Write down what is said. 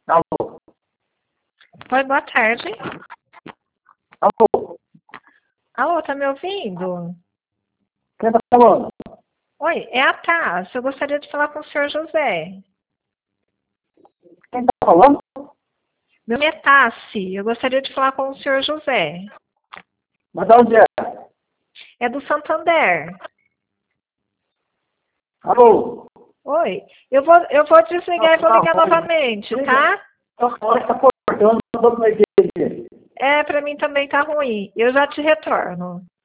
Alô? Oi, boa tarde. Alô? Alô, tá me ouvindo? Quem tá falando? Oi, é a Tassi. Eu gostaria de falar com o senhor José. Quem tá falando? Meu nome é Tassi. Eu gostaria de falar com o senhor José. Mas de onde é? É do Santander. Alô? Oi, eu vou desligar e vou ligar novamente, tá? Hora que tá cortando, não tô entendendo. É, pra mim também tá ruim. Eu já te retorno.